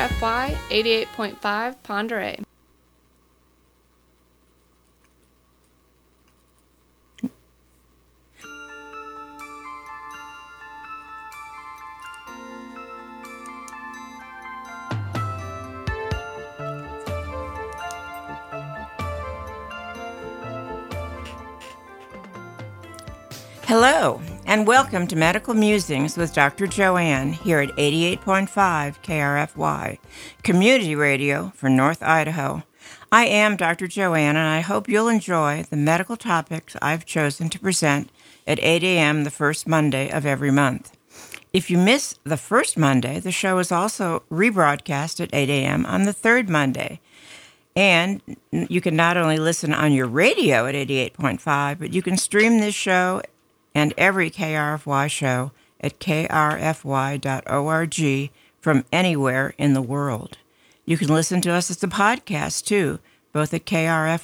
KRFY 88.5 Ponderay. Hello, and welcome to Medical Musings with Dr. Joanne here at 88.5 KRFY, Community Radio for North Idaho. I am Dr. Joanne, and I hope you'll enjoy the medical topics I've chosen to present at 8 a.m. the first Monday of every month. If you miss the first Monday, the show is also rebroadcast at 8 a.m. on the third Monday. And you can not only listen on your radio at 88.5, but you can stream this show and every KRFY show at krfy.org from anywhere in the world. You can listen to us as a podcast, too, both at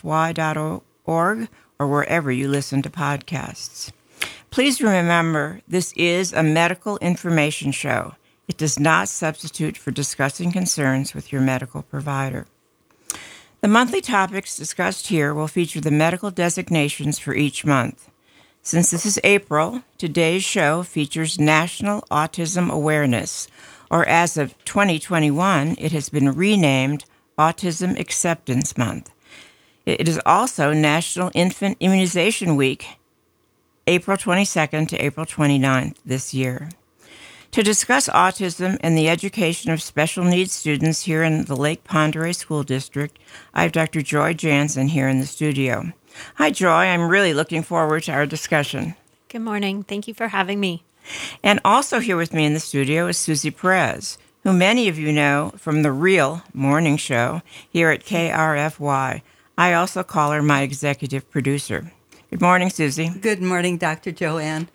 krfy.org or wherever you listen to podcasts. Please remember, this is a medical information show. It does not substitute for discussing concerns with your medical provider. The monthly topics discussed here will feature the medical designations for each month. Since this is April, today's show features National Autism Awareness, or as of 2021, it has been renamed Autism Acceptance Month. It is also National Infant Immunization Week, April 22nd to April 29th this year. To discuss autism and the education of special needs students here in the Lake Ponderay School District, I have Dr. Joy Jansen here in the studio. Hi, Joy. I'm really looking forward to our discussion. Good morning. Thank you for having me. And also here with me in the studio is Susie Perez, who many of you know from the Real Morning Show here at KRFY. I also call her my executive producer. Good morning, Susie. Good morning, Dr. Joanne.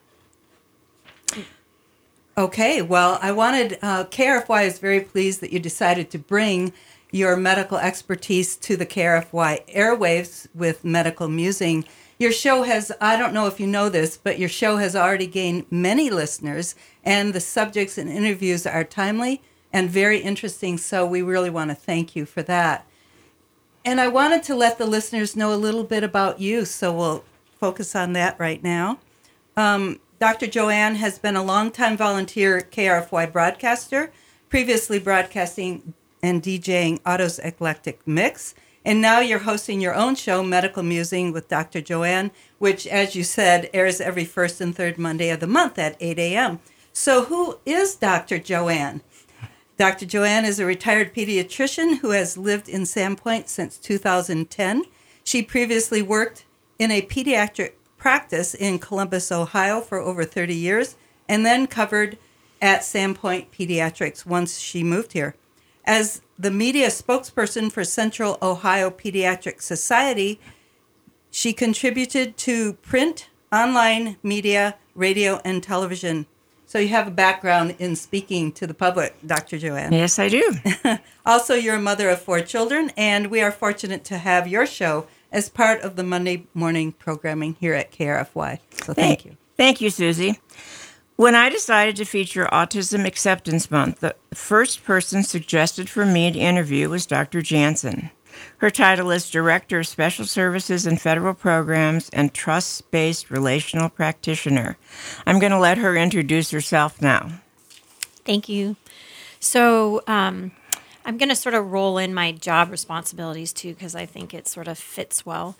Okay, well, KRFY is very pleased that you decided to bring your medical expertise to the KRFY airwaves with Medical Musing. Your show has, I don't know if you know this, but your show has already gained many listeners, and the subjects and interviews are timely and very interesting, so we really want to thank you for that. And I wanted to let the listeners know a little bit about you, so we'll focus on that right now. Dr. Joanne has been a longtime volunteer KRFY broadcaster, previously broadcasting and DJing Otto's Eclectic Mix. And now you're hosting your own show, Medical Musing with Dr. Joanne, which, as you said, airs every first and third Monday of the month at 8 a.m. So who is Dr. Joanne? Dr. Joanne is a retired pediatrician who has lived in Sandpoint since 2010. She previously worked in a pediatric practice in Columbus, Ohio for over 30 years, and then covered at Sandpoint Pediatrics once she moved here. As the media spokesperson for Central Ohio Pediatric Society, she contributed to print, online media, radio, and television. So you have a background in speaking to the public, Dr. Joanne. Yes, I do. Also, you're a mother of 4 children, and we are fortunate to have your show as part of the Monday morning programming here at KRFY. So thank you. Thank you, Susie. When I decided to feature Autism Acceptance Month, the first person suggested for me to interview was Dr. Jansen. Her title is Director of Special Services and Federal Programs and Trust-Based Relational Practitioner. I'm going to let her introduce herself now. Thank you. So I'm going to sort of roll in my job responsibilities, too, because I think it sort of fits well.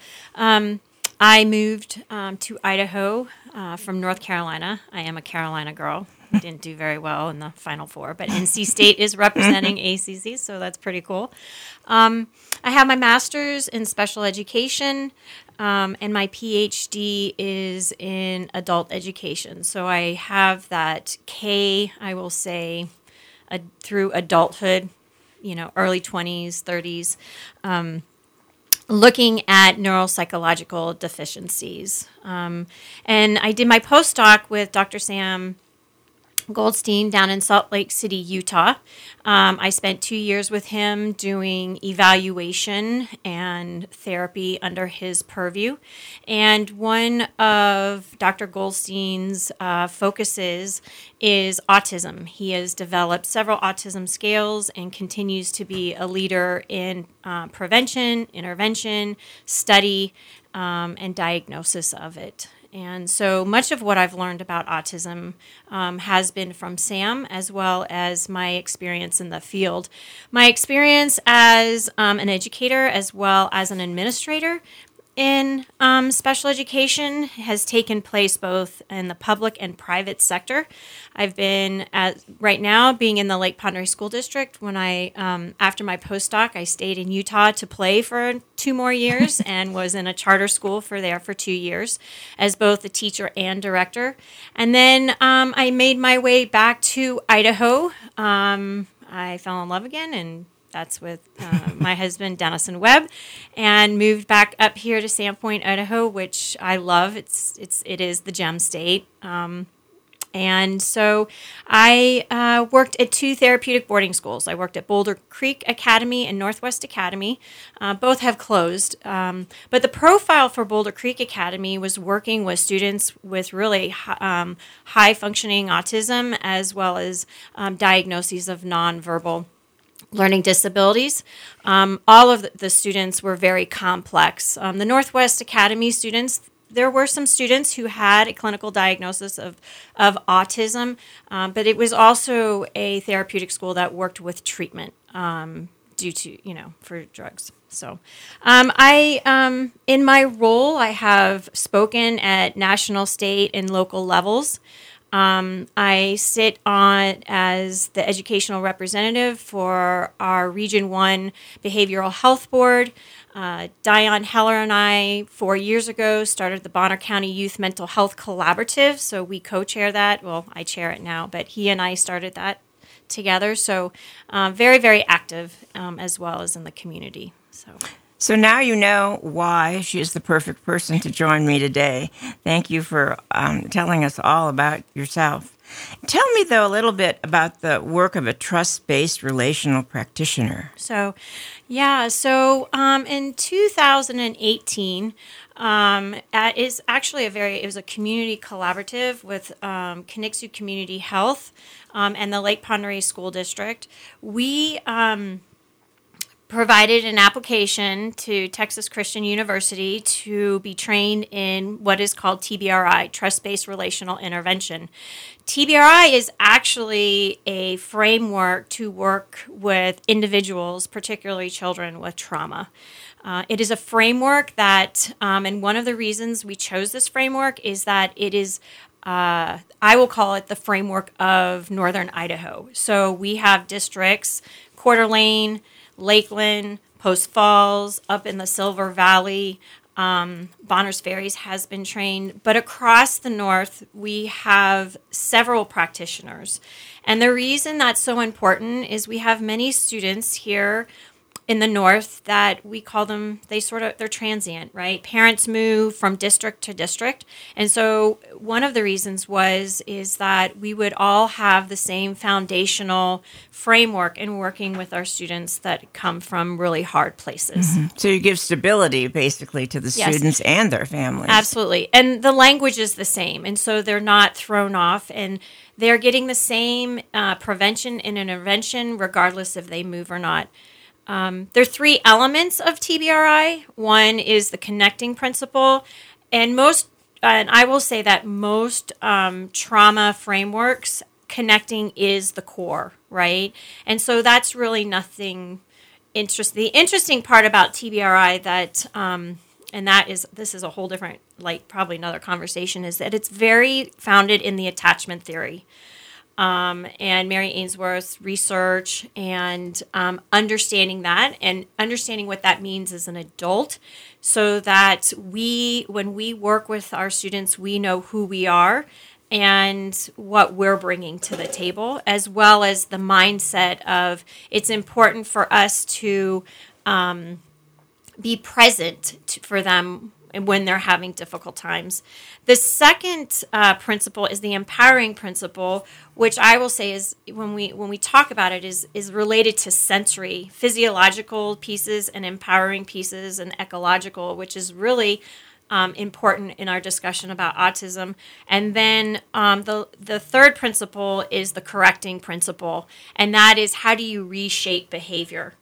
I moved to Idaho from North Carolina. I am a Carolina girl. Didn't do very well in the Final Four, but NC State is representing ACC, so that's pretty cool. I have my master's in special education, and my PhD is in adult education. So I have that K, I will say, through adulthood, early 20s, 30s, looking at neuropsychological deficiencies. And I did my postdoc with Dr. Sam Goldstein down in Salt Lake City, Utah. I spent 2 years with him doing evaluation and therapy under his purview. And one of Dr. Goldstein's focuses is autism. He has developed several autism scales and continues to be a leader in prevention, intervention, study, and diagnosis of it. And so much of what I've learned about autism has been from Sam, as well as my experience in the field. My experience as an educator, as well as an administrator in special education, has taken place both in the public and private sector. I've been right now being in the Lake Pend Oreille School District. When I after my postdoc, I stayed in Utah to play for 2 more years and was in a charter school for 2 years as both a teacher and director. And then I made my way back to Idaho. I fell in love again, and that's with my husband, Dennison Webb, and moved back up here to Sandpoint, Idaho, which I love. It is the Gem State. And so I worked at 2 therapeutic boarding schools. I worked at Boulder Creek Academy and Northwest Academy. Both have closed. But the profile for Boulder Creek Academy was working with students with really high-functioning autism, as well as diagnoses of nonverbal learning disabilities. All of the students were very complex. The Northwest Academy students, there were some students who had a clinical diagnosis of autism, but it was also a therapeutic school that worked with treatment due to, for drugs. So I in my role, I have spoken at national, state, and local levels. I sit on as the educational representative for our Region 1 Behavioral Health Board. Dion Heller and I, 4 years ago, started the Bonner County Youth Mental Health Collaborative. So we co-chair that. Well, I chair it now, but he and I started that together. So very, very active as well as in the community. So now you know why she is the perfect person to join me today. Thank you for telling us all about yourself. Tell me, though, a little bit about the work of a trust-based relational practitioner. So in 2018, it was a community collaborative with Connexu Community Health and the Lake Pend Oreille School District. We provided an application to Texas Christian University to be trained in what is called TBRI, Trust-Based Relational Intervention. TBRI is actually a framework to work with individuals, particularly children with trauma. It is a framework that, and one of the reasons we chose this framework is that it is I will call it the framework of Northern Idaho. So we have districts, Coeur d'Alene, Lakeland, Post Falls, up in the Silver Valley. Bonners Ferries has been trained. But across the north, we have several practitioners. And the reason that's so important is we have many students here in the north that we call them, they're transient, right? Parents move from district to district. And so one of the reasons is that we would all have the same foundational framework in working with our students that come from really hard places. Mm-hmm. So you give stability basically to the students and their families. Absolutely. And the language is the same. And so they're not thrown off, and they're getting the same prevention and intervention regardless if they move or not. There are 3 elements of TBRI. One is the connecting principle, and I will say that most trauma frameworks, connecting is the core, right? And so that's really nothing interesting. The interesting part about TBRI this is a whole different, probably another conversation, is that it's very founded in the attachment theory. And Mary Ainsworth's research and understanding that and understanding what that means as an adult, so that when we work with our students, we know who we are and what we're bringing to the table, as well as the mindset of it's important for us to be present for them when they're having difficult times. The second principle is the empowering principle, which I will say is when we talk about it is related to sensory, physiological pieces and empowering pieces and ecological, which is really important in our discussion about autism. And then the third principle is the correcting principle, and that is how do you reshape behavior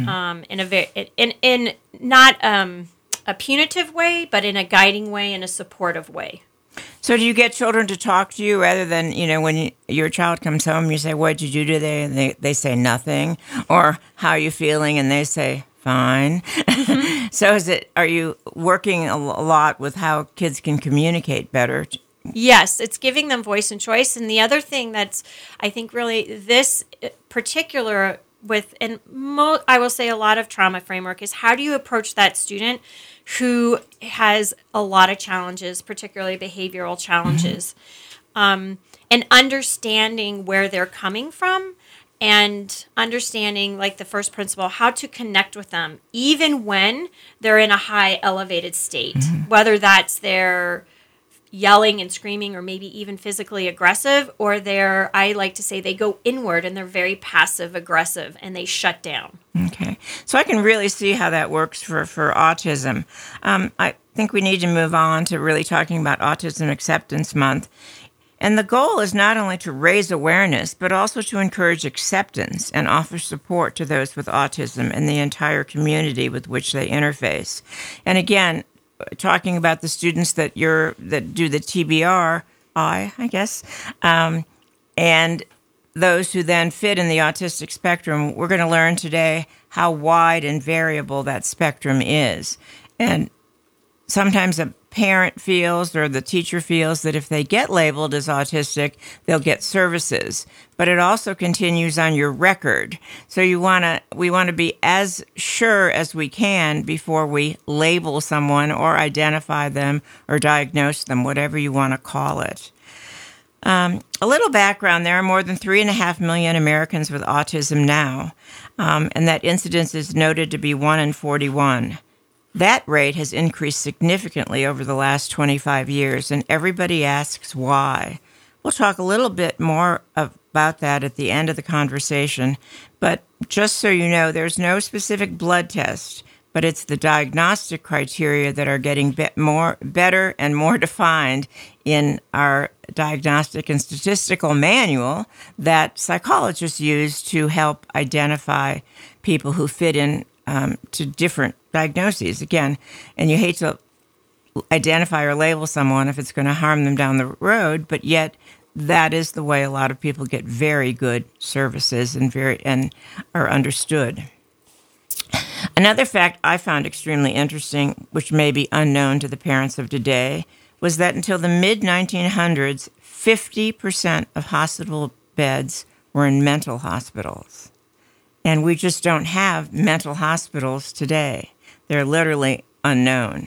in not a punitive way, but in a guiding way, in a supportive way. So do you get children to talk to you rather than, when your child comes home, you say, what did you do today? And they say nothing. Or how are you feeling? And they say, fine. Mm-hmm. So are you working a lot with how kids can communicate better? Yes, it's giving them voice and choice. And the other thing that's, I think really this particular I will say a lot of trauma framework is how do you approach that student who has a lot of challenges, particularly behavioral challenges, and understanding where they're coming from and understanding, like the first principle, how to connect with them, even when they're in a high elevated state, whether that's their yelling and screaming or maybe even physically aggressive, or I like to say they go inward and they're very passive aggressive and they shut down. Okay. So I can really see how that works for autism. I think we need to move on to really talking about Autism Acceptance Month. And the goal is not only to raise awareness, but also to encourage acceptance and offer support to those with autism and the entire community with which they interface. And again, talking about the students that do the TBR, I guess, and those who then fit in the autistic spectrum, we're going to learn today how wide and variable that spectrum is. And sometimes a parent feels or the teacher feels that if they get labeled as autistic, they'll get services. But it also continues on your record. So we want to be as sure as we can before we label someone or identify them or diagnose them, whatever you want to call it. A little background, there are more than 3.5 million Americans with autism now, and that incidence is noted to be 1 in 41. That rate has increased significantly over the last 25 years, and everybody asks why. We'll talk a little bit more about that at the end of the conversation, but just so you know, there's no specific blood test, but it's the diagnostic criteria that are getting better and more defined in our diagnostic and statistical manual that psychologists use to help identify people who fit in to different diagnoses. Again, and you hate to identify or label someone if it's going to harm them down the road, but yet that is the way a lot of people get very good services and are understood. Another fact I found extremely interesting, which may be unknown to the parents of today, was that until the mid-1900s, 50% of hospital beds were in mental hospitals. And we just don't have mental hospitals today. They're literally unknown.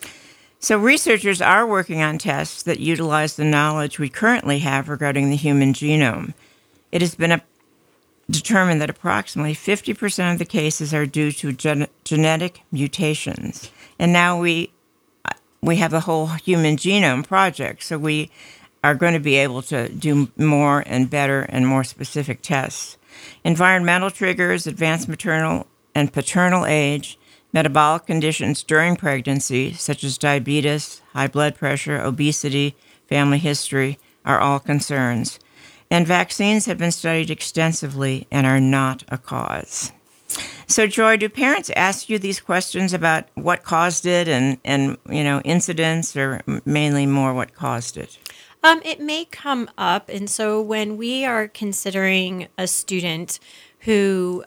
So researchers are working on tests that utilize the knowledge we currently have regarding the human genome. It has been determined that approximately 50% of the cases are due to genetic mutations. And now we have the whole Human Genome Project, so we are going to be able to do more and better and more specific tests. Environmental triggers, advanced maternal and paternal age, metabolic conditions during pregnancy, such as diabetes, high blood pressure, obesity, family history, are all concerns. And vaccines have been studied extensively and are not a cause. So, Joy, do parents ask you these questions about what caused it and incidents, or mainly more what caused it? It may come up. And so when we are considering a student who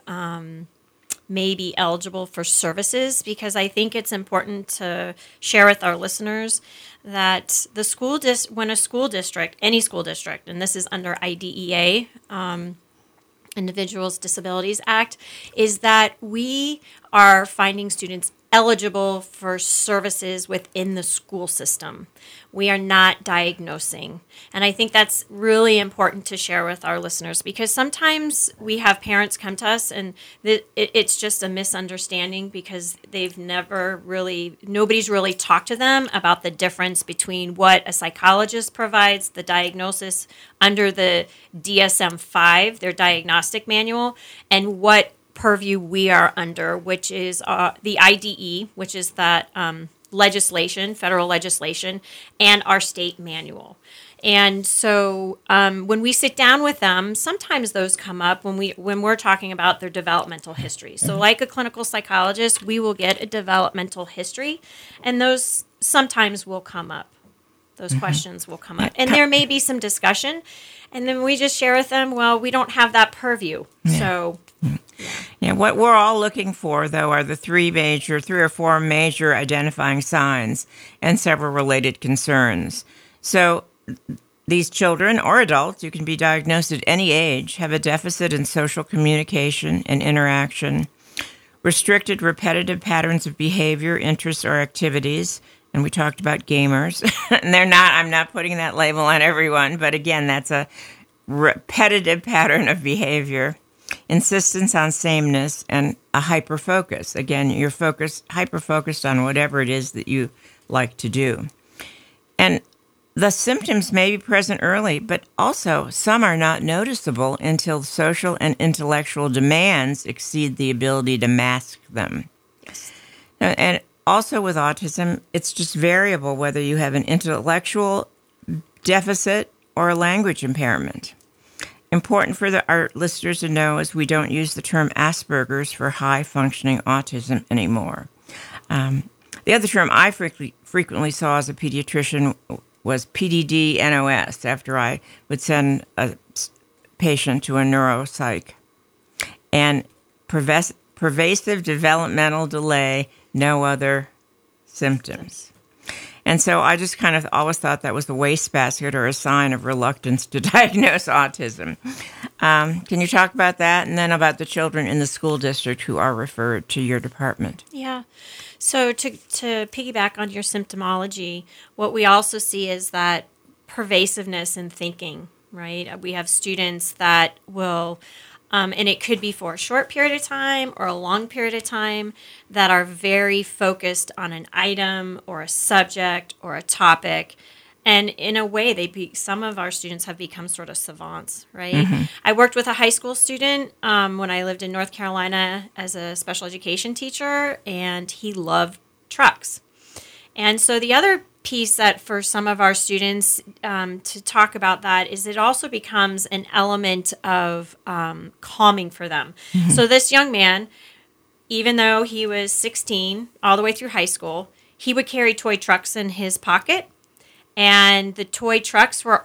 may be eligible for services, because I think it's important to share with our listeners that when a school district, any school district, and this is under IDEA, Individuals Disabilities Act, is that we are finding students eligible for services within the school system. We are not diagnosing. And I think that's really important to share with our listeners, because sometimes we have parents come to us and it's just a misunderstanding because nobody's really talked to them about the difference between what a psychologist provides, the diagnosis under the DSM-5, their diagnostic manual, and what purview we are under, which is the IDE, which is that legislation, federal legislation, and our state manual. And so when we sit down with them, sometimes those come up when we're talking about their developmental history. So like a clinical psychologist, we will get a developmental history, and those sometimes will come up. Those questions will come up. And there may be some discussion, and then we just share with them, well, we don't have that purview. Yeah. So... Yeah, what we're all looking for, though, are the three or four major identifying signs and several related concerns. So these children or adults, you can be diagnosed at any age, have a deficit in social communication and interaction, restricted repetitive patterns of behavior, interests, or activities. And we talked about gamers. And I'm not putting that label on everyone, but again, that's a repetitive pattern of behavior. Insistence on sameness, and a hyper-focus. Again, you're hyper-focused on whatever it is that you like to do. And the symptoms may be present early, but also some are not noticeable until social and intellectual demands exceed the ability to mask them. Yes. And also with autism, it's just variable whether you have an intellectual deficit or a language impairment. Important for our listeners to know is we don't use the term Asperger's for high-functioning autism anymore. The other term I frequently saw as a pediatrician was PDD-NOS, after I would send a patient to a neuropsych. And pervasive developmental delay, no other symptoms. And so I just kind of always thought that was the wastebasket or a sign of reluctance to diagnose autism. Can you talk about that? And then about the children in the school district who are referred to your department? Yeah. So to piggyback on your symptomology, what we also see is that pervasiveness in thinking, right? We have students that will... and it could be for a short period of time or a long period of time, that are very focused on an item or a subject or a topic. And in a way, some of our students have become sort of savants, right? Mm-hmm. I worked with a high school student when I lived in North Carolina as a special education teacher, and he loved trucks. And so the other piece that for some of our students to talk about that is it also becomes an element of calming for them. Mm-hmm. So this young man, even though he was 16 all the way through high school, he would carry toy trucks in his pocket. And the toy trucks were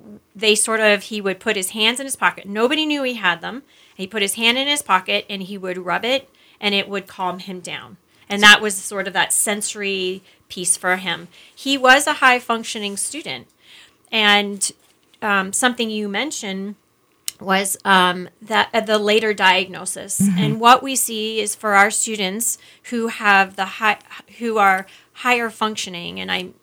he would put his hands in his pocket. Nobody knew he had them. He put his hand in his pocket and he would rub it and it would calm him down. And that was sort of that sensory piece for him. He was a high-functioning student. And something you mentioned was that the later diagnosis. Mm-hmm. And what we see is for our students who have who are higher functioning,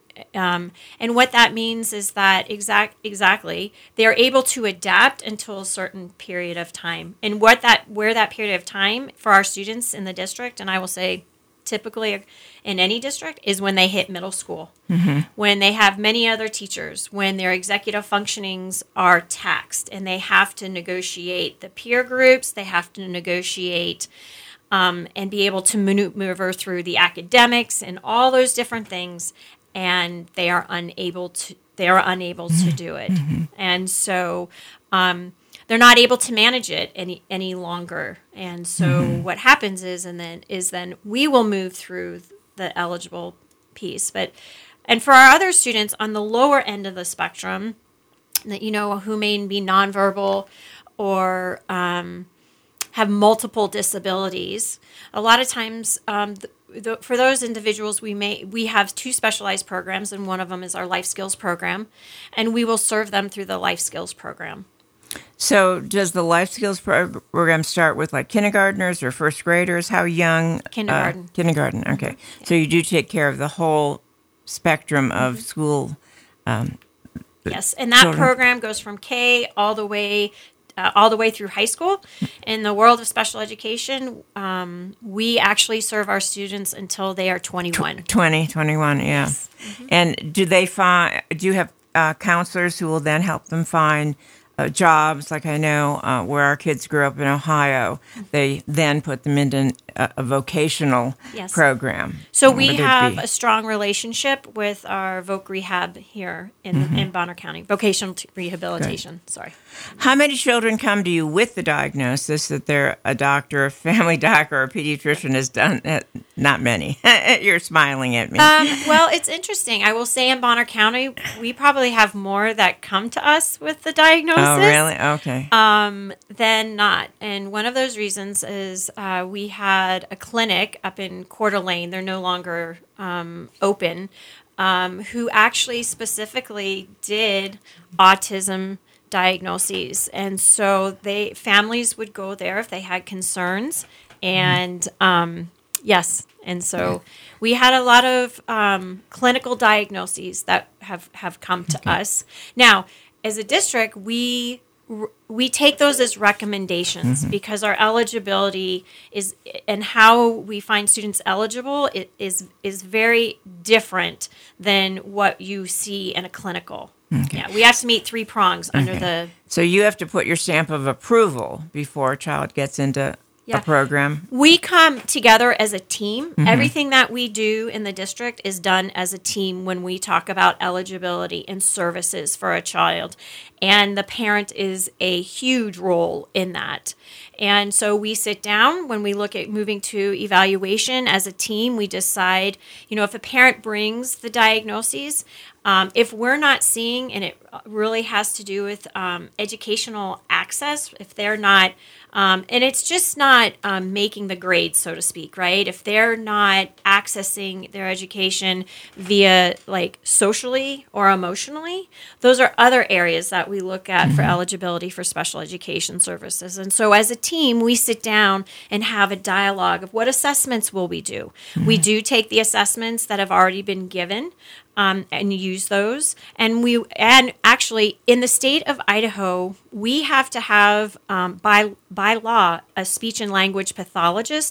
and what that means is that exactly they're able to adapt until a certain period of time. And where that period of time for our students in the district, and I will say typically in any district, is when they hit middle school, mm-hmm. when they have many other teachers, when their executive functionings are taxed, and they have to negotiate the peer groups, they have to negotiate and be able to maneuver through the academics and all those different things, and they are unable to do it, mm-hmm. and so they're not able to manage it any longer. And so mm-hmm. what happens is then we will move through the eligible piece. And for our other students on the lower end of the spectrum, that who may be nonverbal or have multiple disabilities, a lot of times for those individuals, we have two specialized programs, and one of them is our life skills program, and we will serve them through the life skills program. So does the life skills program start with like kindergartners or first graders? How young? Kindergarten. Kindergarten. Okay. So you do take care of the whole spectrum of school. Yes, and that children. program goes from K all the way through high school. In the world of special education, we actually serve our students until they are 21. 20, 21, yeah. Yes. And do you have counselors who will then help them find jobs? Like I know where our kids grew up in Ohio, they then put them into a vocational Yes. program. So we where they'd have be- a strong relationship with our Voc Rehab here in Bonner County, vocational rehabilitation. Sorry. How many children come to you with the diagnosis that they're a doctor, a family doc, or a pediatrician has done? Not many. You're smiling at me. Well, it's interesting. I will say in Bonner County, we probably have more that come to us with the diagnosis. Oh, really? Okay. Than not. And one of those reasons is we had a clinic up in Coeur d'Alene. They're no longer open, who actually specifically did autism diagnoses. And so families would go there if they had concerns. And yes. And so we had a lot of clinical diagnoses that have come to us. Now, as a district, we take those as recommendations because our eligibility is, and how we find students eligible is very different than what you see in a clinical. Okay. Yeah, we have to meet 3 prongs under the. So you have to put your stamp of approval before a child gets into a program? We come together as a team. Everything that we do in the district is done as a team when we talk about eligibility and services for a child. And the parent is a huge role in that. And so we sit down when we look at moving to evaluation as a team. We decide, if a parent brings the diagnoses, if we're not seeing, and it really has to do with educational access, if they're not, and it's just not making the grades, so to speak, right? If they're not accessing their education via like socially or emotionally, those are other areas that we look at for eligibility for special education services. And so as a team, we sit down and have a dialogue of what assessments will we do. We do take the assessments that have already been given and use those. And actually in the state of Idaho, we have to have by law a speech and language pathologist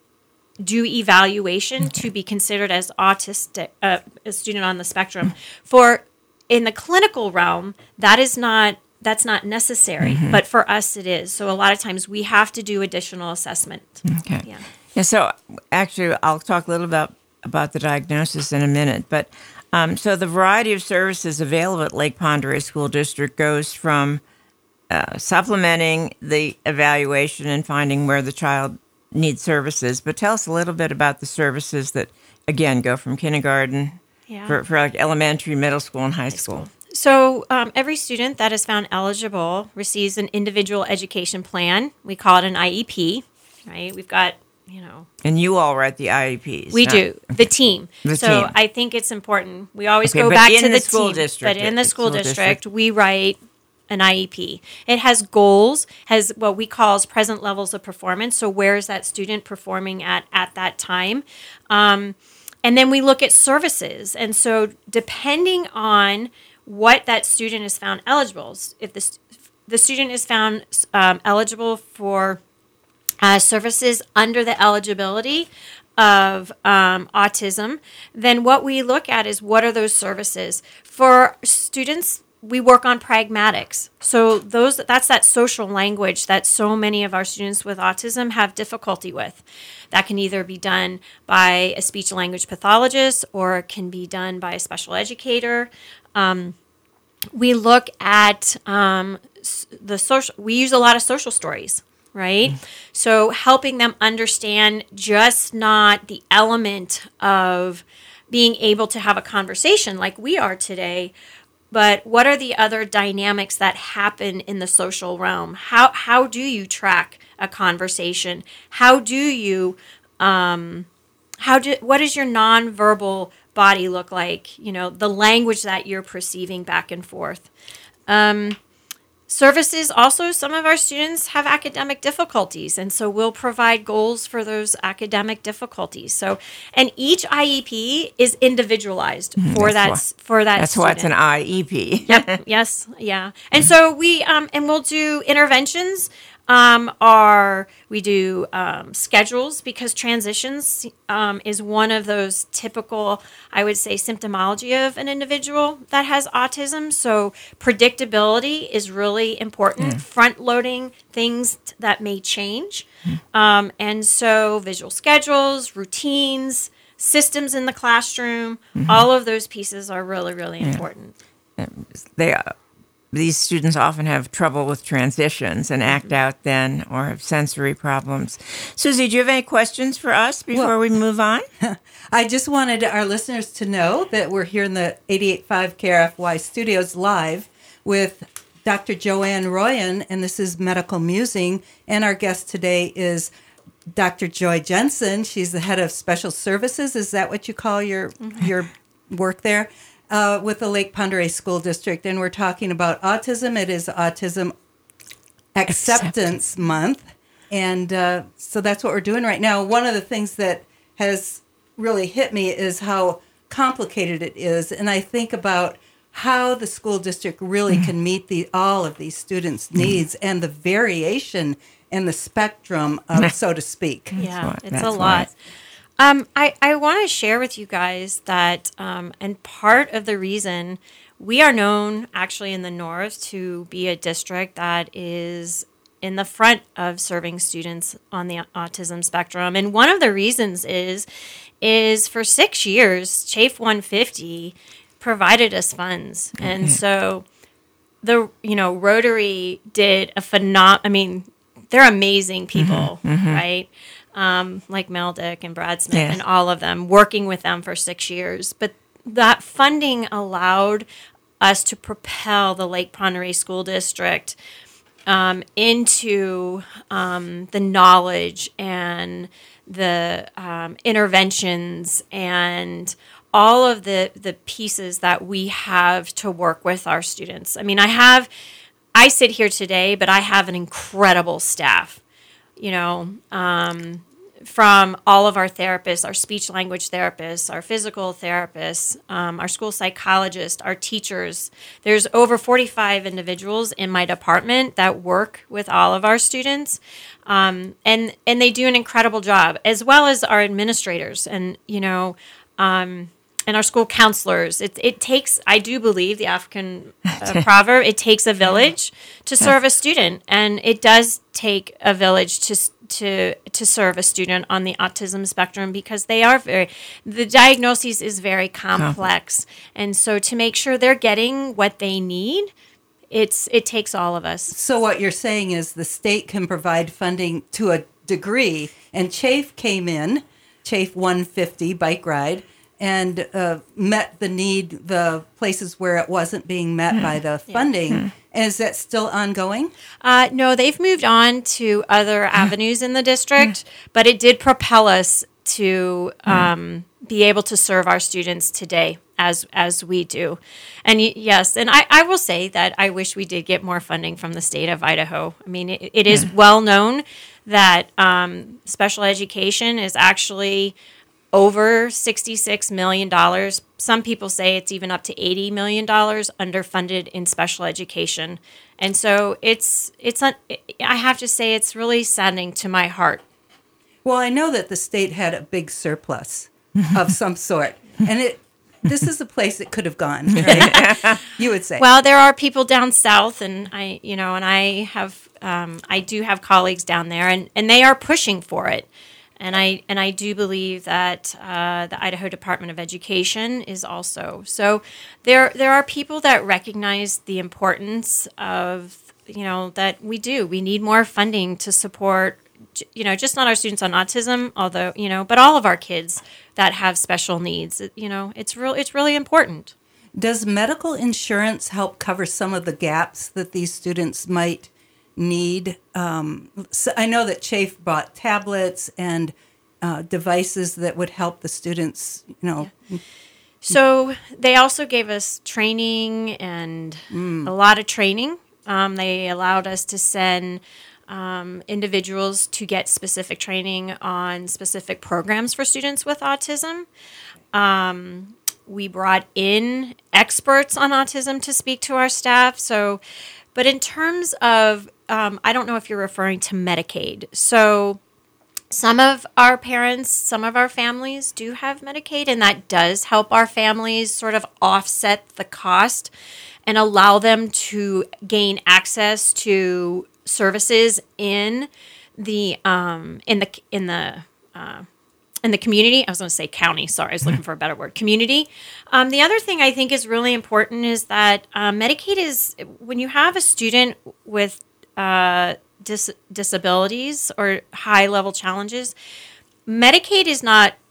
do evaluation to be considered as autistic, a student on the spectrum. For in the clinical realm, that's not necessary, but for us it is. So a lot of times we have to do additional assessment. Okay. Yeah. So actually, I'll talk a little about the diagnosis in a minute, but so the variety of services available at Lake Pend Oreille School District goes from supplementing the evaluation and finding where the child needs services. But tell us a little bit about the services that, again, go from kindergarten for like elementary, middle school, and high school. So every student that is found eligible receives an individual education plan. We call it an IEP, right? We've got, And you all write the IEPs. We do, the team. The so team. I think it's important. We always Okay, go but back in to the the school team. district, But in the school school district, district. we write an IEP. It has goals, has what we call as present levels of performance. So where is that student performing at that time? And then we look at services. And so depending on what that student is found eligible, if the student is found eligible for services under the eligibility of autism, then what we look at is what are those services. For students, we work on pragmatics. So that's that social language that so many of our students with autism have difficulty with. That can either be done by a speech and language pathologist or it can be done by a special educator. We look at we use a lot of social stories, right? So helping them understand just not the element of being able to have a conversation like we are today, but what are the other dynamics that happen in the social realm? How do you track a conversation? How do you what does your nonverbal body look like? The language that you're perceiving back and forth. Services also, some of our students have academic difficulties, and so we'll provide goals for those academic difficulties. So, and each IEP is individualized for That's that That's why it's an student. IEP. Yep. Yes. Yeah. And so we and we'll do interventions. We do schedules, because transitions is one of those typical, I would say, symptomology of an individual that has autism. So predictability is really important. Front loading things that may change, and so visual schedules, routines, systems in the classroom, all of those pieces are really, really important. These students often have trouble with transitions and act out then, or have sensory problems. Susie, do you have any questions for us before we move on? I just wanted our listeners to know that we're here in the 88.5 KRFY studios live with Dr. Joanne Royan, and this is Medical Musing. And our guest today is Dr. Joy Jensen. She's the head of special services. Is that what you call your work there? With the Lake Pend Oreille School District, and we're talking about autism. It is Autism Acceptance Month, and so that's what we're doing right now. One of the things that has really hit me is how complicated it is, and I think about how the school district really can meet all of these students' needs and the variation and the spectrum of, so to speak. Yeah, it's a lot. I want to share with you guys that, and part of the reason we are known actually in the North to be a district that is in the front of serving students on the autism spectrum. And one of the reasons is for 6 years, Chafe 150 provided us funds. And so Rotary did they're amazing people, right? Like Mel Dick and Brad Smith and all of them, working with them for 6 years. But that funding allowed us to propel the Lake Pend Oreille School District into the knowledge and the interventions and all of the pieces that we have to work with our students. I mean, I sit here today, but I have an incredible staff. From all of our therapists, our speech language therapists, our physical therapists, our school psychologists, our teachers. There's over 45 individuals in my department that work with all of our students, and they do an incredible job, as well as our administrators and our school counselors. It takes, I do believe, the African proverb, it takes a village to serve a student. And it does take a village to serve a student on the autism spectrum, because the diagnosis is very complex. And so to make sure they're getting what they need, it takes all of us. So what you're saying is the state can provide funding to a degree, and Chafe came in, Chafe 150 bike ride, and met the need, the places where it wasn't being met by the funding. Is that still ongoing? No, they've moved on to other avenues in the district, but it did propel us to be able to serve our students today as we do. And yes, and I will say that I wish we did get more funding from the state of Idaho. I mean, it is well known that special education is actually over $66 million. Some people say it's even up to $80 million underfunded in special education. And so I have to say, it's really saddening to my heart. Well, I know that the state had a big surplus of some sort, and this is a place it could have gone, right? You would say. Well, there are people down south, and I do have colleagues down there, and they are pushing for it. And I do believe that the Idaho Department of Education is also. So there are people that recognize the importance of, that we need more funding to support, just not our students on autism, although, but all of our kids that have special needs. It's really important. Does medical insurance help cover some of the gaps that these students might need? So I know that Chafe bought tablets and devices that would help the students, So they also gave us training and a lot of training They allowed us to send individuals to get specific training on specific programs for students with autism. We brought in experts on autism to speak to our staff. But in terms of, I don't know if you're referring to Medicaid. So some of our parents, some of our families do have Medicaid, and that does help our families sort of offset the cost and allow them to gain access to services in the community. I was going to say county. Sorry, I was looking for a better word. Community. The other thing I think is really important is that Medicaid is, when you have a student with disabilities or high level challenges, Medicaid is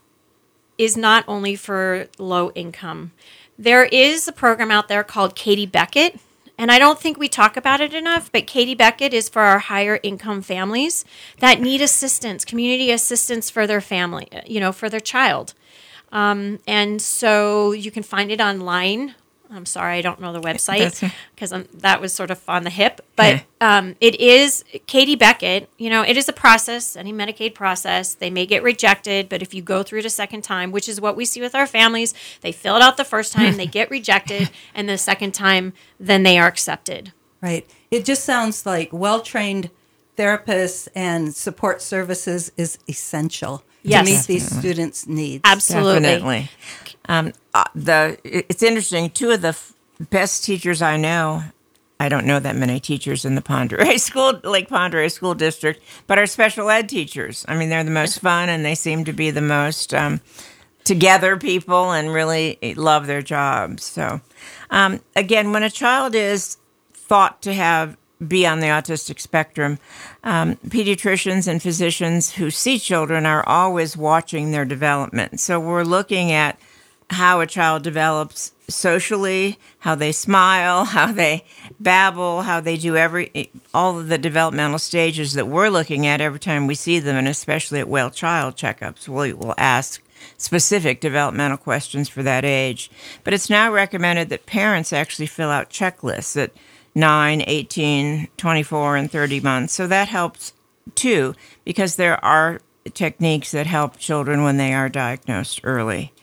not only for low income. There is a program out there called Katie Beckett, and I don't think we talk about it enough, but Katie Beckett is for our higher income families that need assistance, community assistance for their family, for their child. And so you can find it online. I'm sorry, I don't know the website because that was sort of on the hip. But it is Katie Beckett. It is a process, any Medicaid process. They may get rejected, but if you go through it a second time, which is what we see with our families, they fill it out the first time, they get rejected, and the second time, then they are accepted. Right. It just sounds like well-trained therapists and support services is essential to meet these students' needs. Absolutely. Definitely. It's interesting. Two of the best teachers I know, I don't know that many teachers in the Lake Pend Oreille School District, but are special ed teachers. I mean, they're the most fun, and they seem to be the most together people and really love their jobs. So, again, when a child is thought to be on the autistic spectrum, pediatricians and physicians who see children are always watching their development. So we're looking at how a child develops socially, how they smile, how they babble, how they do all of the developmental stages that we're looking at every time we see them, and especially at well child checkups. We'll ask specific developmental questions for that age. But it's now recommended that parents actually fill out checklists at 9, 18, 24, and 30 months. So that helps too, because there are techniques that help children when they are diagnosed early.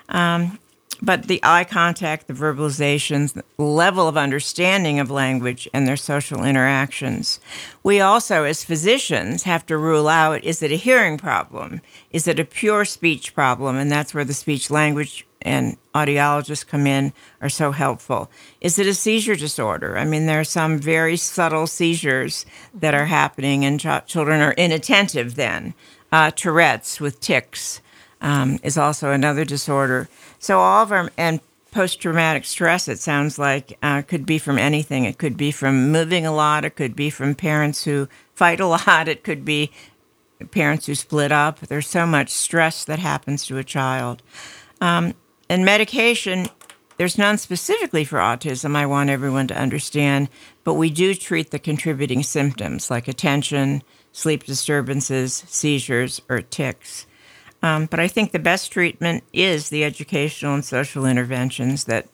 But the eye contact, the verbalizations, the level of understanding of language, and their social interactions. We also, as physicians, have to rule out, is it a hearing problem? Is it a pure speech problem? And that's where the speech language and audiologists come in, are so helpful. Is it a seizure disorder? I mean, there are some very subtle seizures that are happening, and children are inattentive then. Tourette's with tics is also another disorder. So all of our, and post-traumatic stress, it sounds like, could be from anything. It could be from moving a lot. It could be from parents who fight a lot. It could be parents who split up. There's so much stress that happens to a child. And medication, there's none specifically for autism, I want everyone to understand, but we do treat the contributing symptoms like attention, sleep disturbances, seizures, or tics. But I think the best treatment is the educational and social interventions that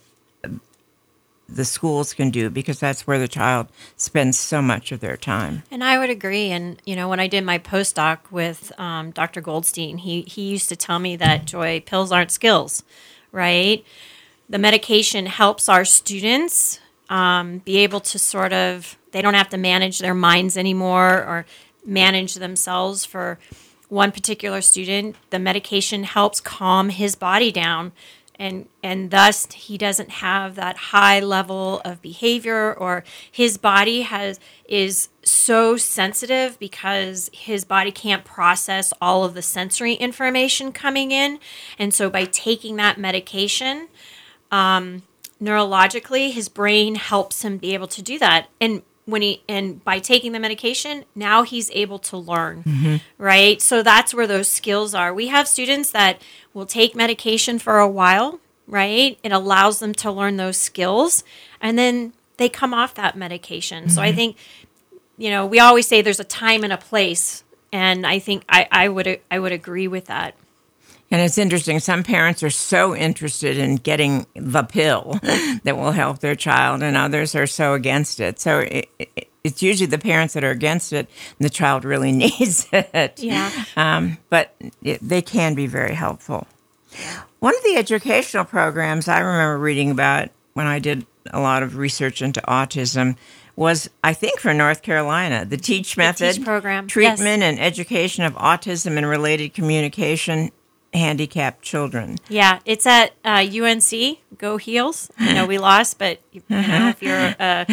the schools can do, because that's where the child spends so much of their time. And I would agree. And, when I did my postdoc with Dr. Goldstein, he used to tell me that, Joy, pills aren't skills, right? The medication helps our students be able to they don't have to manage their minds anymore or manage themselves. For one particular student, the medication helps calm his body down. And thus he doesn't have that high level of behavior, or his body is so sensitive because his body can't process all of the sensory information coming in. And so by taking that medication, neurologically, his brain helps him be able to do that. And by taking the medication, now he's able to learn, right? So that's where those skills are. We have students that will take medication for a while, right? It allows them to learn those skills, and then they come off that medication. So I think, we always say there's a time and a place, and I think I would agree with that. And it's interesting. Some parents are so interested in getting the pill that will help their child, and others are so against it. So it's usually the parents that are against it, and the child really needs it. Yeah. But they can be very helpful. One of the educational programs I remember reading about when I did a lot of research into autism was, I think, for North Carolina, the TEACH method, TEACH program. treatment and education of autism and related communication handicapped children. Yeah, it's at UNC. Go Heels. I know we lost, but if you're,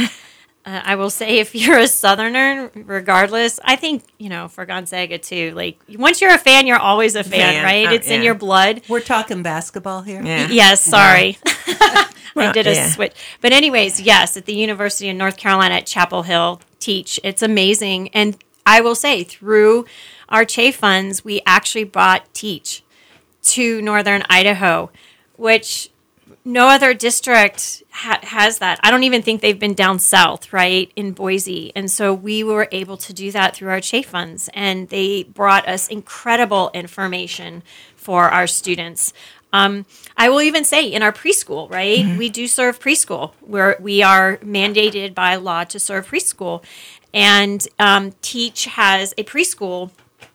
I will say, if you're a Southerner, regardless, I think for Gonzaga too. Like once you're a fan, you're always a fan, right? It's in your blood. We're talking basketball here. Yeah. Yes, sorry. Well, I did a switch. But anyways, yes, at the University of North Carolina at Chapel Hill, TEACH. It's amazing. And I will say, through our CHA funds, we actually brought TEACH to Northern Idaho, which no other district has that. I don't even think they've been down south, right, in Boise. And so we were able to do that through our CHA funds. And they brought us incredible information for our students. I will even say in our preschool, right? Mm-hmm. We do serve preschool. We are mandated by law to serve preschool. And TEACH has preschool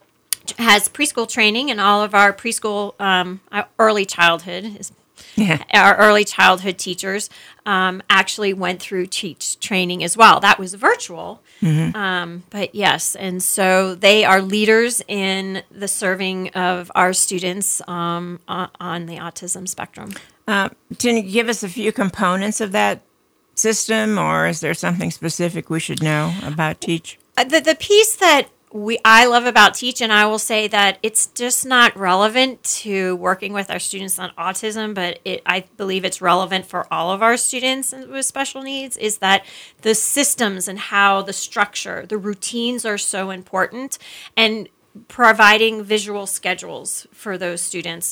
training, and all of our preschool, early childhood our early childhood teachers actually went through TEACH training as well. That was virtual, but yes, and so they are leaders in the serving of our students on the autism spectrum. Can you give us a few components of that system, or is there something specific we should know about TEACH? The piece that I love about TEACH, and I will say that it's just not relevant to working with our students on autism, but I believe it's relevant for all of our students with special needs, is that the systems and how the structure, the routines are so important, and providing visual schedules for those students.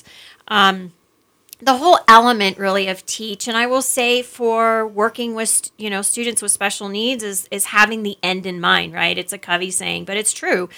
The whole element really of TEACH, and I will say for working with students with special needs is having the end in mind, right? It's a Covey saying, but it's true.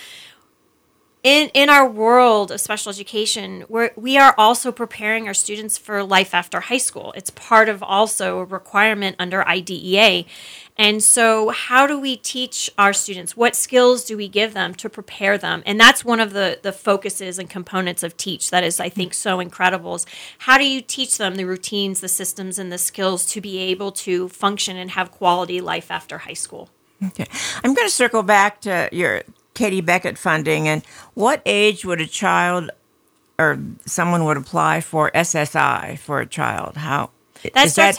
In our world of special education, we are also preparing our students for life after high school. It's part of also a requirement under IDEA. And so how do we teach our students? What skills do we give them to prepare them? And that's one of the focuses and components of TEACH that is, I think, so incredible. Is how do you teach them the routines, the systems, and the skills to be able to function and have quality life after high school? Okay. I'm going to circle back to your Katie Beckett funding. And what age would a child or someone would apply for SSI for a child? How? That starts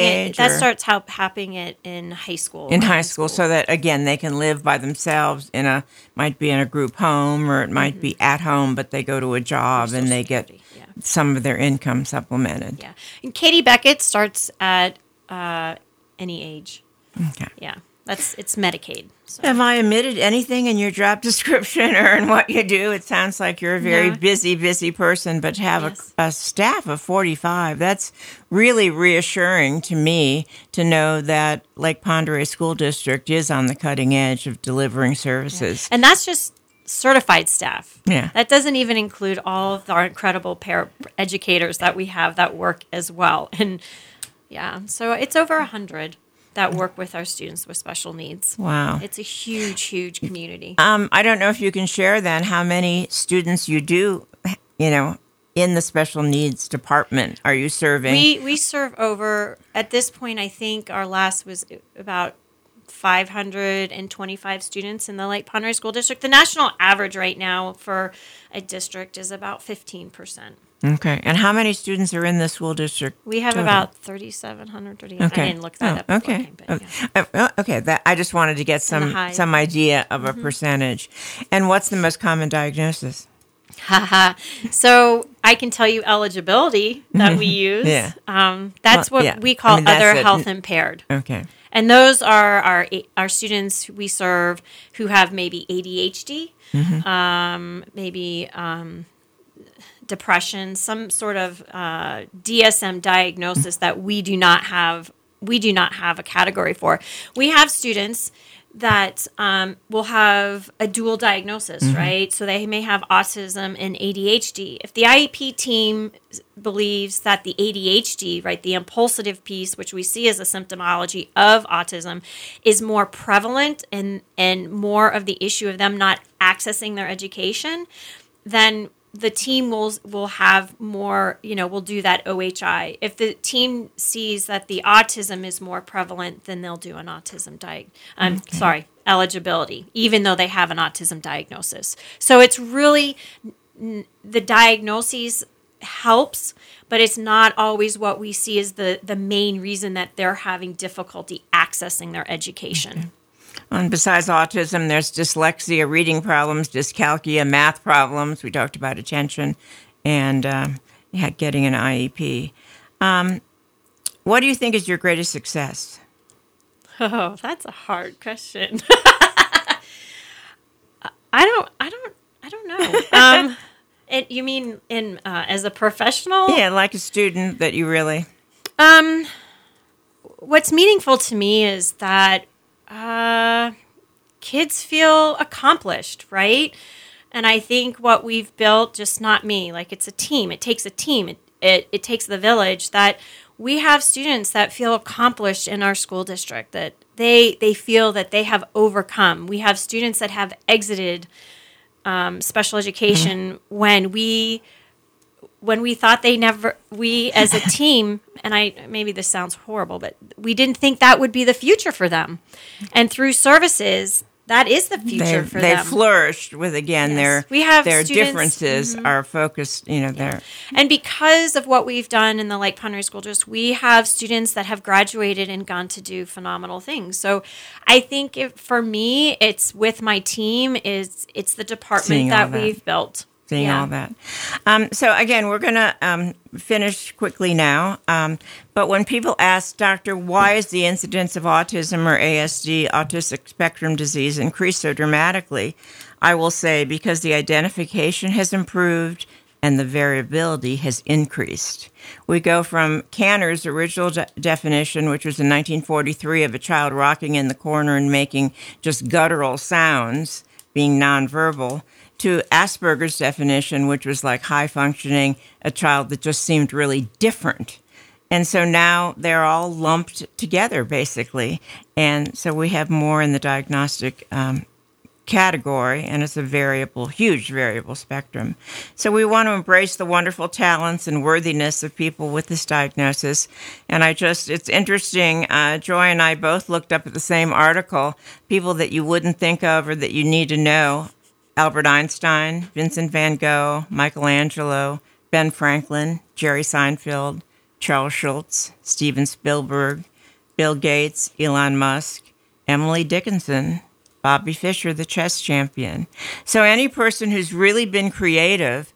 happening in high school. In high school, so that again they can live by themselves might be in a group home, or it might be at home, but they go to a job and they get some of their income supplemented. Yeah, and Katie Beckett starts at any age. Okay. Yeah, it's Medicaid. So. Have I omitted anything in your job description or in what you do? It sounds like you're a very busy person, but to have a staff of 45, that's really reassuring to me to know that Lake Pend Oreille School District is on the cutting edge of delivering services. Yeah. And that's just certified staff. Yeah. That doesn't even include all of our incredible educators that we have that work as well. And so it's over 100. That work with our students with special needs. Wow. It's a huge, huge community. I don't know if you can share then how many students you do, in the special needs department are you serving? We serve over, at this point, I think our last was about 525 students in the Lake Pend Oreille School District. The national average right now for a district is about 15%. Okay. And how many students are in the school district? We have about 3,700. Okay. I didn't look that up. Okay. Okay. I just wanted to get some idea of a percentage. And what's the most common diagnosis? So I can tell you eligibility that we use. That's what we call other health impaired. Okay. And those are our students we serve who have maybe ADHD, maybe depression, some sort of DSM diagnosis that we do not have a category for. We have students that will have a dual diagnosis, right? So they may have autism and ADHD. If the IEP team believes that the ADHD, right, the impulsive piece, which we see as a symptomology of autism, is more prevalent and more of the issue of them not accessing their education, then the team will have more, will do that OHI. If the team sees that the autism is more prevalent, then they'll do an autism eligibility, even though they have an autism diagnosis. So it's really, the diagnosis helps, but it's not always what we see as the main reason that they're having difficulty accessing their education. Okay. And besides autism, there's dyslexia, reading problems, dyscalculia, math problems. We talked about attention and getting an IEP. What do you think is your greatest success? Oh, that's a hard question. I don't know. You mean in as a professional? Yeah, like a student that you really. What's meaningful to me is that kids feel accomplished, right? And I think what we've built, just not me, like it's a team. It takes a team. It takes the village, that we have students that feel accomplished in our school district, that they feel that they have overcome. We have students that have exited special education when we thought we as a team, and maybe this sounds horrible, but we didn't think that would be the future for them. And through services, that is the future for them. They flourished with, again, yes. their differences are focused, there. And because of what we've done in the Lake Pond School District, we have students that have graduated and gone to do phenomenal things. So I think for me, it's with my team, it's the department that we've built. Seeing all that. So again, we're going to finish quickly now. But when people ask, Doctor, why is the incidence of autism or ASD, autistic spectrum disease, increased so dramatically, I will say because the identification has improved and the variability has increased. We go from Kanner's original definition, which was in 1943, of a child rocking in the corner and making just guttural sounds, being nonverbal, to Asperger's definition, which was like high functioning, a child that just seemed really different. And so now they're all lumped together, basically. And so we have more in the diagnostic category, and it's a huge variable spectrum. So we want to embrace the wonderful talents and worthiness of people with this diagnosis. And it's interesting, Joy and I both looked up at the same article, people that you wouldn't think of or that you need to know. Albert Einstein, Vincent van Gogh, Michelangelo, Ben Franklin, Jerry Seinfeld, Charles Schultz, Steven Spielberg, Bill Gates, Elon Musk, Emily Dickinson, Bobby Fischer, the chess champion. So any person who's really been creative,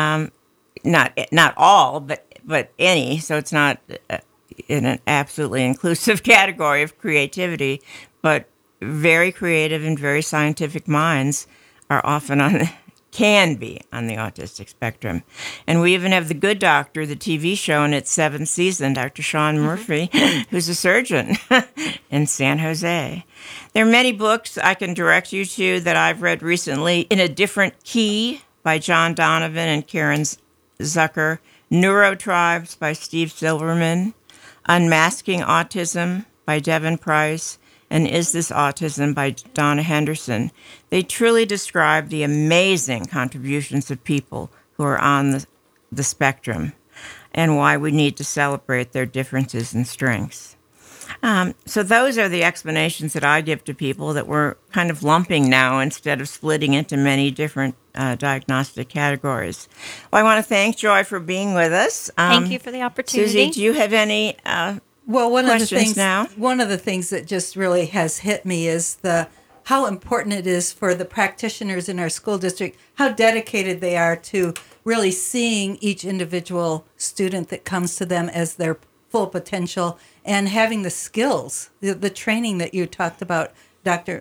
not all, but any, so it's not in an absolutely inclusive category of creativity, but very creative and very scientific minds are often can be on the autistic spectrum. And we even have The Good Doctor, the TV show in its 7th season, Dr. Sean Murphy, who's a surgeon in San Jose. There are many books I can direct you to that I've read recently. In a Different Key by John Donovan and Karen Zucker, Neurotribes by Steve Silverman, Unmasking Autism by Devin Price, and Is This Autism by Donna Henderson. They truly describe the amazing contributions of people who are on the spectrum and why we need to celebrate their differences and strengths. So those are the explanations that I give to people that we're kind of lumping now instead of splitting into many different diagnostic categories. Well, I want to thank Joy for being with us. Thank you for the opportunity. Susie, do you have any Well, one of the things that just really has hit me is how important it is for the practitioners in our school district, how dedicated they are to really seeing each individual student that comes to them as their full potential and having the skills, the training that you talked about, Dr.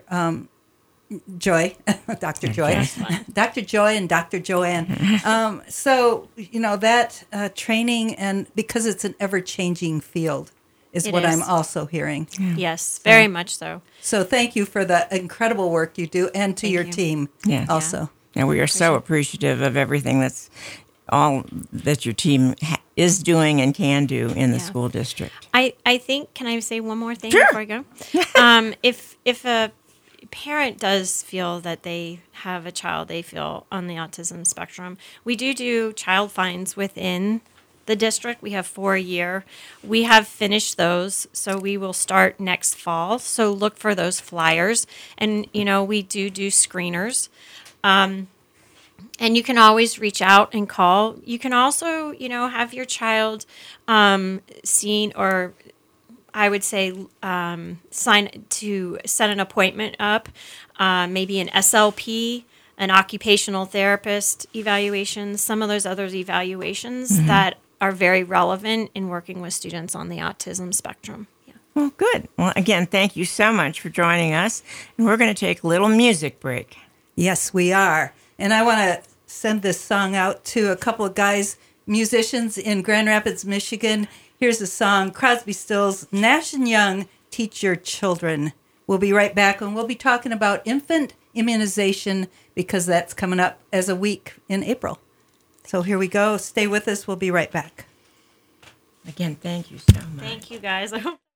Joy, Dr. Joy, Dr. Joy and Dr. Joanne. So, that training, and because it's an ever-changing field, is It what is. I'm also hearing. Yes, very much so. So thank you for the incredible work you do, and to Thank your you. team Yeah. also. And we are so appreciative of everything that's all that your team is doing and can do in the Yeah. school district. I think, can I say one more thing Sure. before I go? If a parent does feel that they have a child they feel on the autism spectrum, we do child finds within the district. We have 4 a year. We have finished those, so we will start next fall. So look for those flyers. And, we do screeners. And you can always reach out and call. You can also, have your child seen, or I would say sign to set an appointment up, maybe an SLP, an occupational therapist evaluation, some of those other evaluations that are very relevant in working with students on the autism spectrum. Yeah. Well, good. Well, again, thank you so much for joining us. And we're going to take a little music break. Yes, we are. And I want to send this song out to a couple of guys, musicians in Grand Rapids, Michigan. Here's a song, Crosby, Stills, Nash & Young, Teach Your Children. We'll be right back, and we'll be talking about infant immunization because that's coming up as a week in April. So here we go. Stay with us. We'll be right back. Again, thank you so much. Thank you, guys. I hope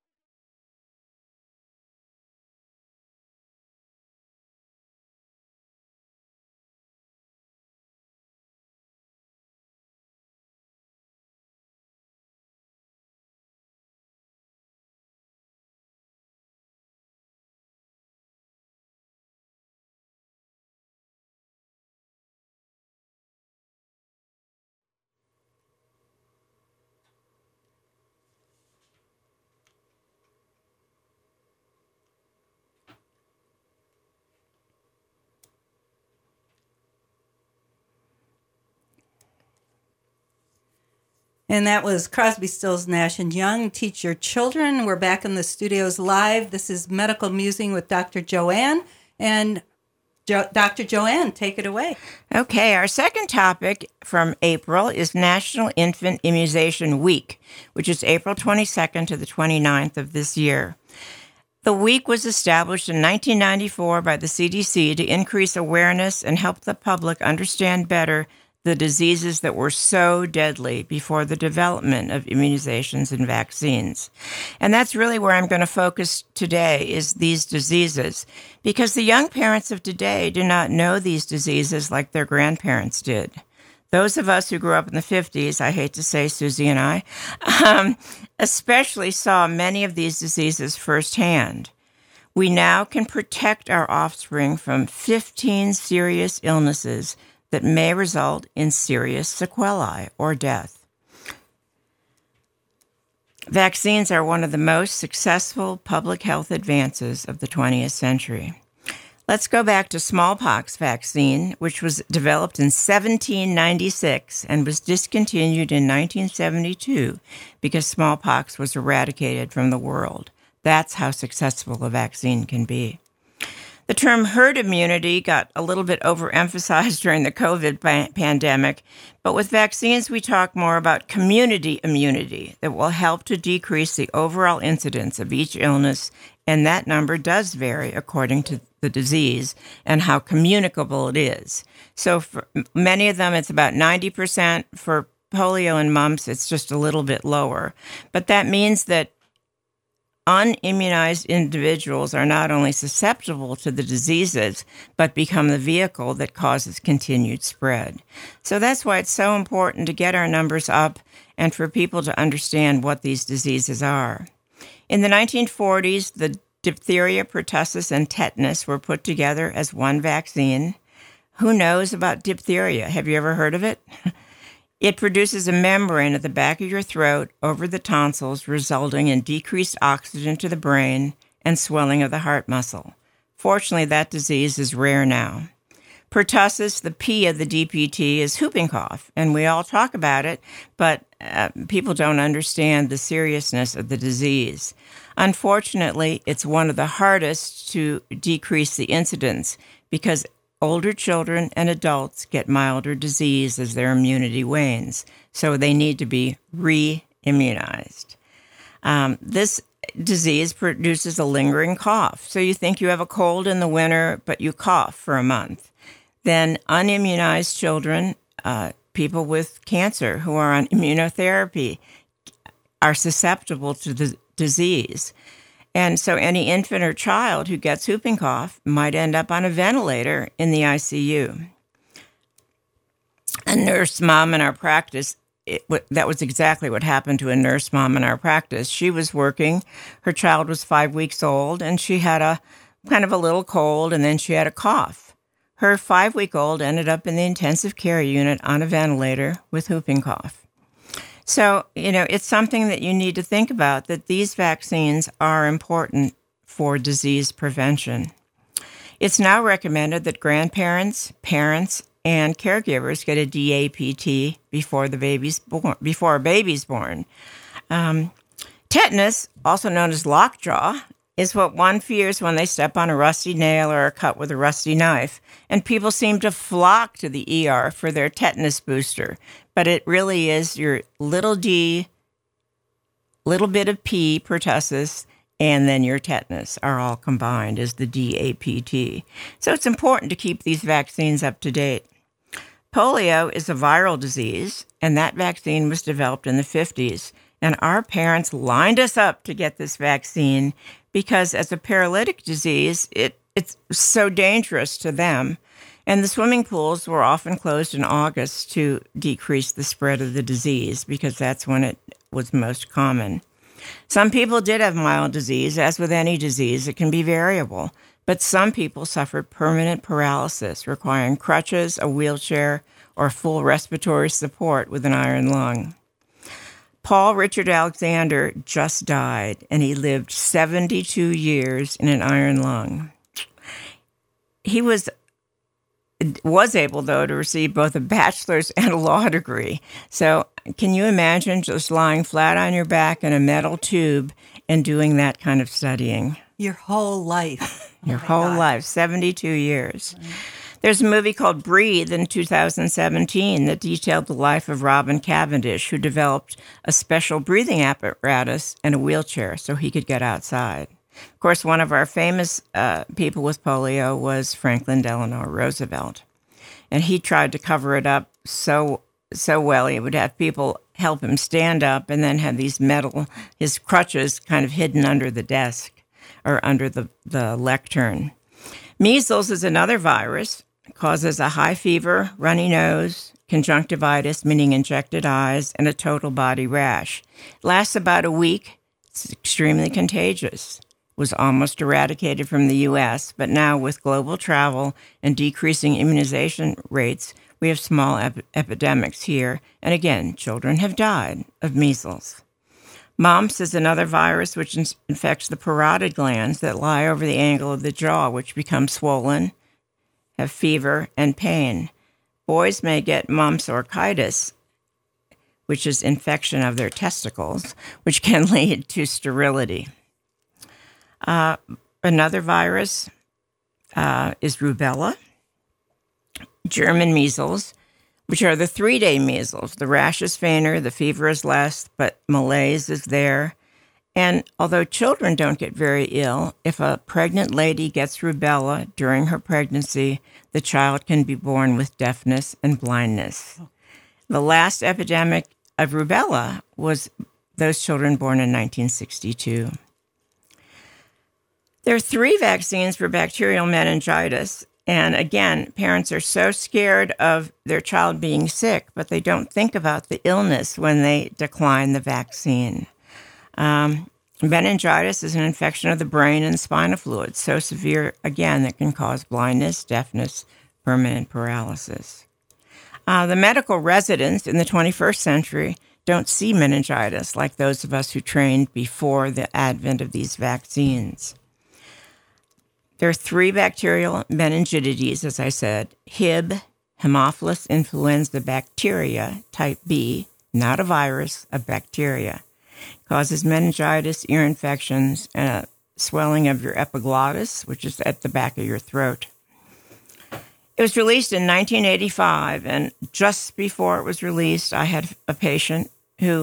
And that was Crosby, Stills, Nash & Young, Teach Your Children. We're back in the studios live. This is Medical Musing with Dr. Joanne. And Dr. Joanne, take it away. Okay, our second topic from April is National Infant Immunization Week, which is April 22nd to the 29th of this year. The week was established in 1994 by the CDC to increase awareness and help the public understand better the diseases that were so deadly before the development of immunizations and vaccines. And that's really where I'm going to focus today, is these diseases, because the young parents of today do not know these diseases like their grandparents did. Those of us who grew up in the 50s, I hate to say Susie and I, especially saw many of these diseases firsthand. We now can protect our offspring from 15 serious illnesses that may result in serious sequelae or death. Vaccines are one of the most successful public health advances of the 20th century. Let's go back to smallpox vaccine, which was developed in 1796 and was discontinued in 1972 because smallpox was eradicated from the world. That's how successful a vaccine can be. The term herd immunity got a little bit overemphasized during the COVID pandemic, but with vaccines, we talk more about community immunity that will help to decrease the overall incidence of each illness, and that number does vary according to the disease and how communicable it is. So for many of them, it's about 90%. For polio and mumps, it's just a little bit lower. But that means that unimmunized individuals are not only susceptible to the diseases, but become the vehicle that causes continued spread. So that's why it's so important to get our numbers up and for people to understand what these diseases are. In the 1940s, the diphtheria, pertussis, and tetanus were put together as one vaccine. Who knows about diphtheria? Have you ever heard of it? It produces a membrane at the back of your throat over the tonsils, resulting in decreased oxygen to the brain and swelling of the heart muscle. Fortunately, that disease is rare now. Pertussis, the P of the DPT, is whooping cough, and we all talk about it, but people don't understand the seriousness of the disease. Unfortunately, it's one of the hardest to decrease the incidence because older children and adults get milder disease as their immunity wanes, so they need to be re-immunized. This disease produces a lingering cough. So you think you have a cold in the winter, but you cough for a month. Then unimmunized children, people with cancer who are on immunotherapy, are susceptible to the disease. And so any infant or child who gets whooping cough might end up on a ventilator in the ICU. A nurse mom in our practice, that was exactly what happened to a nurse mom in our practice. She was working, her child was 5 weeks old, and she had a kind of a little cold, and then she had a cough. Her 5-week-old ended up in the intensive care unit on a ventilator with whooping cough. So, it's something that you need to think about, that these vaccines are important for disease prevention. It's now recommended that grandparents, parents, and caregivers get a DAPT before a baby's born. Tetanus, also known as lockjaw, is what one fears when they step on a rusty nail or are cut with a rusty knife. And people seem to flock to the ER for their tetanus booster. But it really is your little d, little bit of p, pertussis, and then your tetanus are all combined as the DAPT. So it's important to keep these vaccines up to date. Polio is a viral disease, and that vaccine was developed in the 50s. And our parents lined us up to get this vaccine because as a paralytic disease, it's so dangerous to them. And the swimming pools were often closed in August to decrease the spread of the disease because that's when it was most common. Some people did have mild disease. As with any disease, it can be variable. But some people suffered permanent paralysis, requiring crutches, a wheelchair, or full respiratory support with an iron lung. Paul Richard Alexander just died, and he lived 72 years in an iron lung. He was able, though, to receive both a bachelor's and a law degree. So can you imagine just lying flat on your back in a metal tube and doing that kind of studying? Your whole life. Your whole life, 72 years. Right. There's a movie called Breathe in 2017 that detailed the life of Robin Cavendish, who developed a special breathing apparatus and a wheelchair so he could get outside. Of course, one of our famous people with polio was Franklin Delano Roosevelt. And he tried to cover it up so well. He would have people help him stand up and then have his crutches kind of hidden under the desk or under the lectern. Measles is another virus. It causes a high fever, runny nose, conjunctivitis, meaning injected eyes, and a total body rash. It lasts about a week. It's extremely contagious. Was almost eradicated from the U.S., but now with global travel and decreasing immunization rates, we have small epidemics here. And again, children have died of measles. Mumps is another virus which infects the parotid glands that lie over the angle of the jaw, which become swollen, have fever, and pain. Boys may get mumps orchitis, which is infection of their testicles, which can lead to sterility. Another virus is rubella, German measles, which are the 3-day measles. The rash is fainter, the fever is less, but malaise is there. And although children don't get very ill, if a pregnant lady gets rubella during her pregnancy, the child can be born with deafness and blindness. The last epidemic of rubella was those children born in 1962. There are 3 vaccines for bacterial meningitis. And again, parents are so scared of their child being sick, but they don't think about the illness when they decline the vaccine. Meningitis is an infection of the brain and spinal fluid, so severe, again, that can cause blindness, deafness, permanent paralysis. The medical residents in the 21st century don't see meningitis like those of us who trained before the advent of these vaccines. There are 3 bacterial meningitides, as I said: Hib, Haemophilus influenza bacteria, type B, not a virus, a bacteria. Causes meningitis, ear infections, and a swelling of your epiglottis, which is at the back of your throat. It was released in 1985, and just before it was released, I had a patient who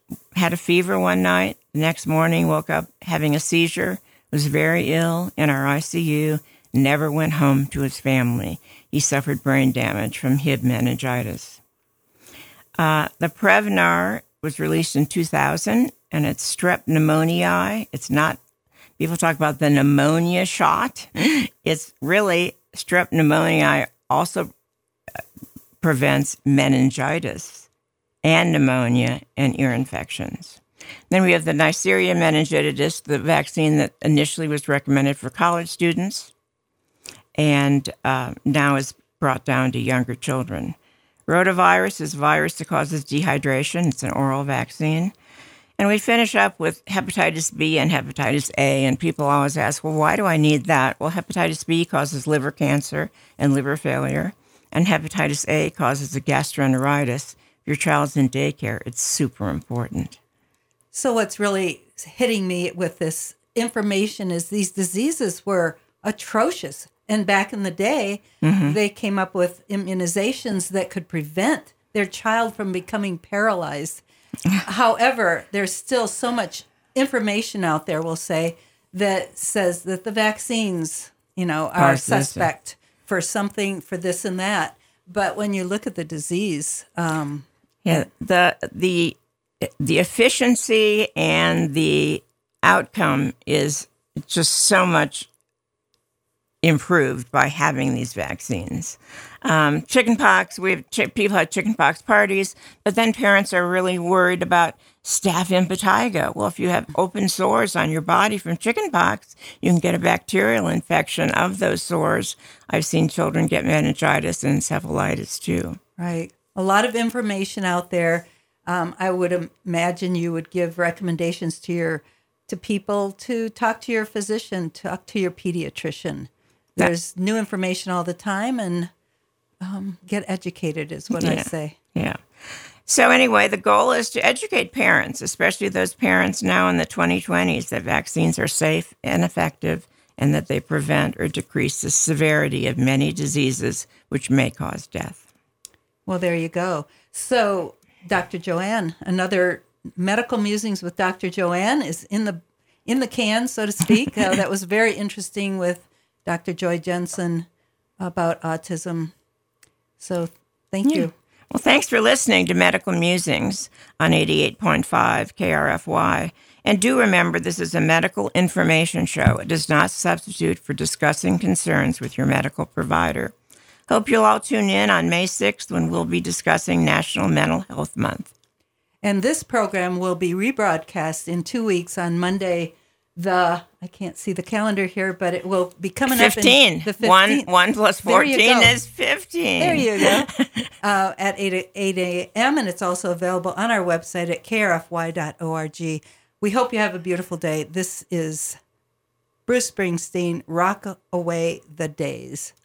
had a fever one night. The next morning, woke up having a seizure, was very ill in our ICU, never went home to his family. He suffered brain damage from Hib meningitis. The Prevnar was released in 2000, and it's strep pneumoniae. It's not, people talk about the pneumonia shot. It's really strep pneumoniae also prevents meningitis and pneumonia and ear infections. Then we have the Neisseria meningitidis, the vaccine that initially was recommended for college students and now is brought down to younger children. Rotavirus is a virus that causes dehydration. It's an oral vaccine. And we finish up with hepatitis B and hepatitis A, and people always ask, well, why do I need that? Well, hepatitis B causes liver cancer and liver failure, and hepatitis A causes a gastroenteritis. If your child's in daycare, it's super important. So what's really hitting me with this information is these diseases were atrocious. And back in the day, they came up with immunizations that could prevent their child from becoming paralyzed. However, there's still so much information out there, we'll say, that says that the vaccines, are suspect for something, for this and that. But when you look at the disease, the efficiency and the outcome is just so much improved by having these vaccines. Chickenpox, people have chickenpox parties, but then parents are really worried about staph impetigo. Well, if you have open sores on your body from chickenpox, you can get a bacterial infection of those sores. I've seen children get meningitis and encephalitis too. Right. A lot of information out there. I would imagine you would give recommendations to people to talk to your physician, talk to your pediatrician. There's new information all the time, and get educated is what I say. Yeah. So anyway, the goal is to educate parents, especially those parents now in the 2020s, that vaccines are safe and effective and that they prevent or decrease the severity of many diseases which may cause death. Well, there you go. So, Dr. Joanne, another Medical Musings with Dr. Joanne is in the can, so to speak. That was very interesting with Dr. Joy Jensen about autism. So thank you. Well, thanks for listening to Medical Musings on 88.5 KRFY. And do remember, this is a medical information show. It does not substitute for discussing concerns with your medical provider. Hope you'll all tune in on May 6th when we'll be discussing National Mental Health Month. And this program will be rebroadcast in 2 weeks on Monday, I can't see the calendar here, but it will be coming 15. up in the 15th. 1 plus 14 is 15. There you go. At 8 a.m., and it's also available on our website at krfy.org. We hope you have a beautiful day. This is Bruce Springsteen, Rock Away the Days.